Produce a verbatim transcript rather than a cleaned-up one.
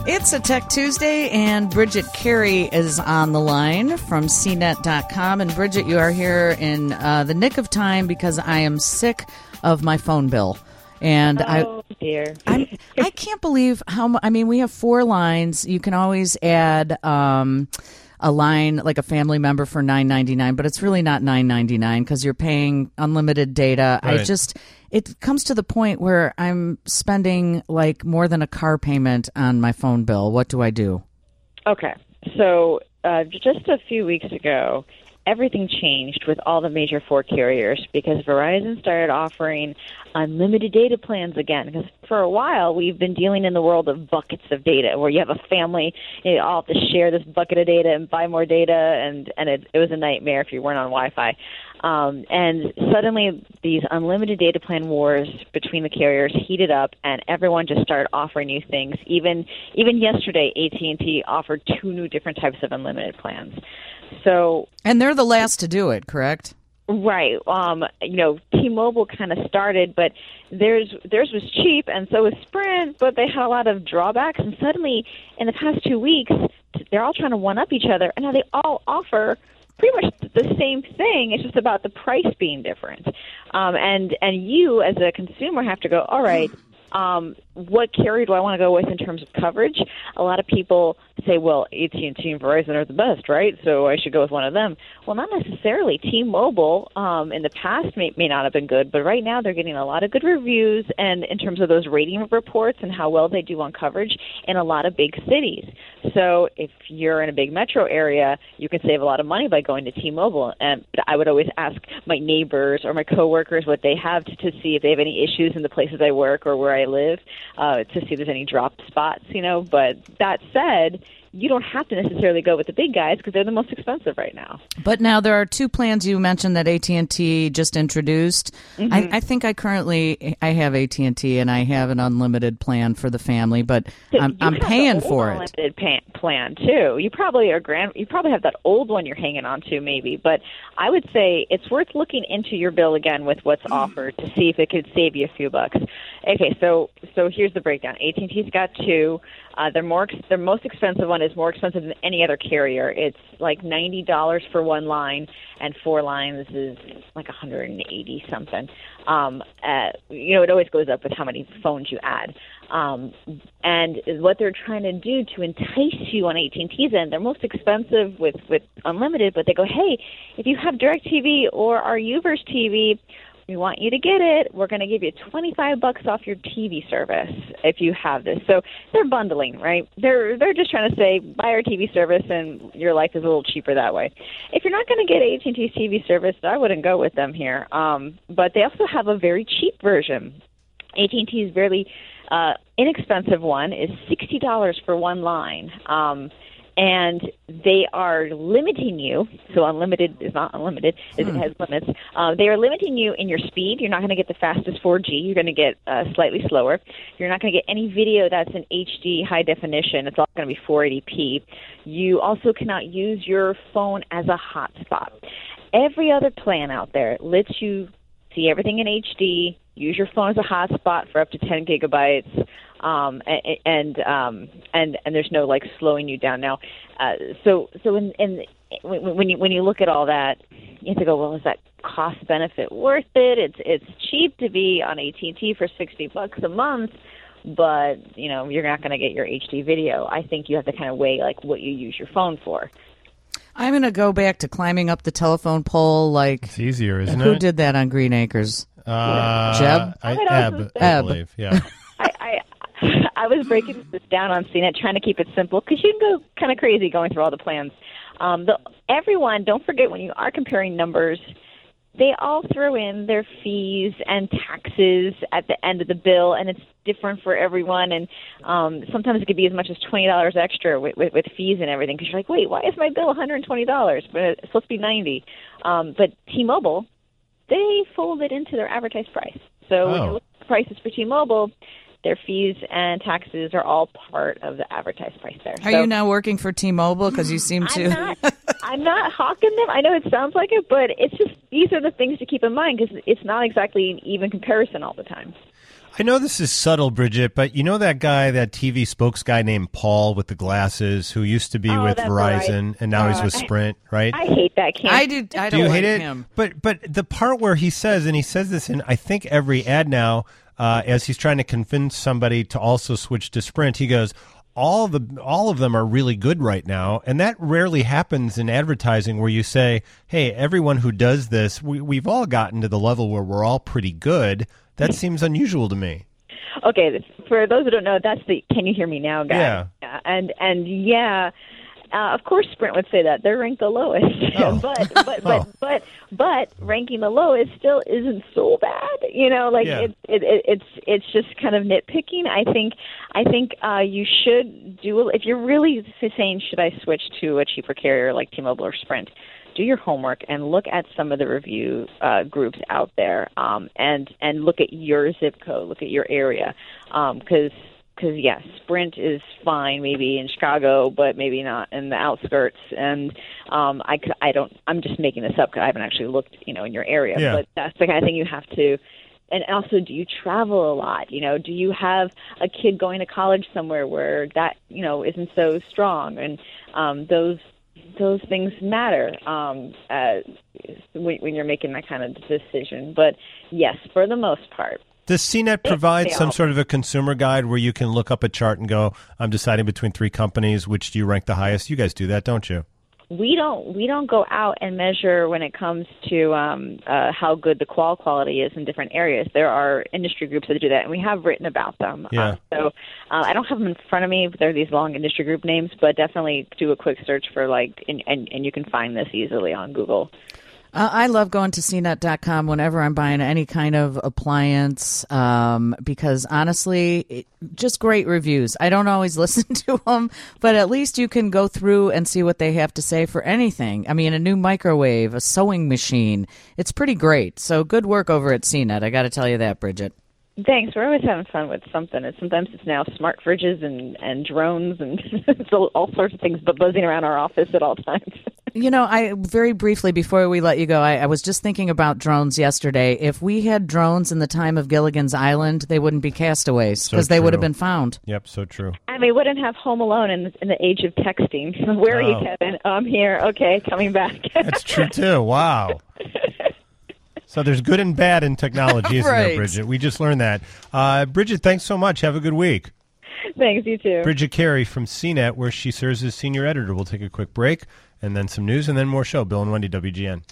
It's a Tech Tuesday, and Bridget Carey is on the line from C net dot com. And Bridget, you are here in uh, the nick of time because I am sick of my phone bill. And oh, I, dear. I'm, I can't believe how much. I mean, we have four lines. You can always add um, a line like a family member for nine ninety-nine, but it's really not nine ninety-nine because you're paying unlimited data. Right. I just. It comes to the point where I'm spending like more than a car payment on my phone bill. What do I do? Okay. So uh, just a few weeks ago, everything changed with all the major four carriers because Verizon started offering unlimited data plans again. Because for a while, we've been dealing in the world of buckets of data where you have a family, you all have to share this bucket of data and buy more data, and, and it, it was a nightmare if you weren't on Wi-Fi. Um, and suddenly these unlimited data plan wars between the carriers heated up, and everyone just started offering new things. Even even yesterday, A T and T offered two new different types of unlimited plans. So, and they're the last to do it, correct? Right. Um, you know, T-Mobile kind of started, but theirs theirs was cheap, and so was Sprint, but they had a lot of drawbacks. And suddenly, in the past two weeks, they're all trying to one-up each other, and now they all offer pretty much the same thing. It's just about the price being different. Um, and, and you, as a consumer, have to go, all right, um, what carrier do I want to go with in terms of coverage? A lot of people say, well, A T and T and Verizon are the best, right? So I should go with one of them. Well, not necessarily. T-Mobile um, in the past may, may not have been good, but right now they're getting a lot of good reviews, and in terms of those rating reports and how well they do on coverage in a lot of big cities. So if you're in a big metro area, you can save a lot of money by going to T-Mobile. And I would always ask my neighbors or my coworkers what they have to, to see if they have any issues in the places I work or where I live, uh, to see if there's any drop spots, you know. But that said, you don't have to necessarily go with the big guys because they're the most expensive right now. But now there are two plans you mentioned that A T and T just introduced. Mm-hmm. I, I think I currently I have A T and T and I have an unlimited plan for the family, but so I'm, I'm paying for it. Unlimited pan, plan too. You probably are grand. You probably have that old one you're hanging on to, maybe. But I would say it's worth looking into your bill again with what's offered to see if it could save you a few bucks. Okay, so so here's the breakdown. A T and T's got two. Uh, their more their most expensive one is more expensive than any other carrier. It's like ninety dollars for one line, and four lines is like one hundred eighty something. Um, uh, you know, it always goes up with how many phones you add. Um, and what they're trying to do to entice you on A T and T's end, they're most expensive with, with unlimited, but they go, hey, if you have DirecTV or our Uverse T V, we want you to get it. We're going to give you twenty-five bucks off your T V service if you have this. So they're bundling, right? They're they're just trying to say, buy our T V service and your life is a little cheaper that way. If you're not going to get A T and T's T V service, I wouldn't go with them here. Um, but they also have a very cheap version. A T and T's very uh, inexpensive one is sixty dollars for one line. Um And they are limiting you, so unlimited is not unlimited, it hmm. has limits. Uh, they are limiting you in your speed. You're not going to get the fastest four G. You're going to get uh, slightly slower. You're not going to get any video that's in H D high definition. It's all going to be four eighty p. You also cannot use your phone as a hotspot. Every other plan out there lets you see everything in H D, use your phone as a hotspot for up to ten gigabytes. Um, and and, um, and and there's no like slowing you down now. Uh, so so in, in when you when you look at all that, you have to go, well, is that cost benefit worth it? It's it's cheap to be on A T and T for sixty bucks a month, but you know you're not going to get your H D video. I think you have to kind of weigh like what you use your phone for. I'm going to go back to climbing up the telephone pole. Like it's easier, isn't who it? Who did that on Green Acres? Uh, Jeb? I, I Eb, I Eb. believe. Yeah. I, I I was breaking this down on C net, trying to keep it simple, because you can go kind of crazy going through all the plans. Um, the, everyone, don't forget, when you are comparing numbers, they all throw in their fees and taxes at the end of the bill, and it's different for everyone. And um, sometimes it could be as much as twenty dollars extra with, with, with fees and everything, because you're like, wait, why is my bill one hundred twenty dollars? But it's supposed to be ninety dollars. Um, but T-Mobile, they fold it into their advertised price. So oh. when you look at the prices for T-Mobile, their fees and taxes are all part of the advertised price there. Are so, you now working for T-Mobile? Because you seem to. I'm not, I'm not hawking them. I know it sounds like it, but it's just these are the things to keep in mind because it's not exactly an even comparison all the time. I know this is subtle, Bridget, but you know that guy, that T V spokes guy named Paul with the glasses who used to be Oh, with that's Verizon right. and now he's Uh, with Sprint, right? I hate that camp. I do. I Do don't you like hate it? him. But but the part where he says, and he says this in I think every ad now, uh, as he's trying to convince somebody to also switch to Sprint, he goes, all the all of them are really good right now, and that rarely happens in advertising where you say, hey, everyone who does this, we, we've all gotten to the level where we're all pretty good. That seems unusual to me. Okay, for those who don't know, that's the "Can you hear me now" guy. Yeah. yeah. And and yeah, uh, of course Sprint would say that they're ranked the lowest. Oh. but but but Oh. but but ranking the lowest still isn't so bad. You know, like Yeah. it, it, it it's it's just kind of nitpicking. I think I think uh, you should do if you're really saying should I switch to a cheaper carrier like T-Mobile or Sprint. Do your homework and look at some of the review uh, groups out there, um, and and look at your zip code, look at your area, because because yes, Sprint is fine maybe in Chicago, but maybe not in the outskirts. And um, I c- I don't I'm just making this up because I haven't actually looked you know in your area, Yeah. but that's the kind of thing you have to. And also, do you travel a lot? You know, do you have a kid going to college somewhere where that you know isn't so strong? And um, those. Those things matter um, uh, when, when you're making that kind of decision. But yes, for the most part. Does C net provide they some all- sort of a consumer guide where you can look up a chart and go, I'm deciding between three companies, which do you rank the highest? You guys do that, don't you? We don't we don't go out and measure when it comes to um, uh, how good the call quality is in different areas. There are industry groups that do that, and we have written about them. Yeah. Uh, so uh, I don't have them in front of me. They're these long industry group names, but definitely do a quick search for like, and, and, and you can find this easily on Google. Uh, I love going to C net dot com whenever I'm buying any kind of appliance um, because honestly, it, just great reviews. I don't always listen to them, but at least you can go through and see what they have to say for anything. I mean, a new microwave, a sewing machine. It's pretty great. So good work over at C net. I got to tell you that, Bridget. Thanks. We're always having fun with something. And sometimes it's now smart fridges and, and drones and so all sorts of things but buzzing around our office at all times. You know, I very briefly before we let you go, I, I was just thinking about drones yesterday. If we had drones in the time of Gilligan's Island, they wouldn't be castaways because So they would have true. been found. Yep, so true. And we wouldn't have Home Alone in the, in the age of texting. Where are Oh. you, Kevin? I'm here. Okay, coming back. That's true, too. Wow. So there's good and bad in technology, isn't there, Right. Bridget? We just learned that. Uh, Bridget, thanks so much. Have a good week. Thanks, you too. Bridget Carey from C net, where she serves as senior editor. We'll take a quick break and then some news and then more show. Bill and Wendy, W G N.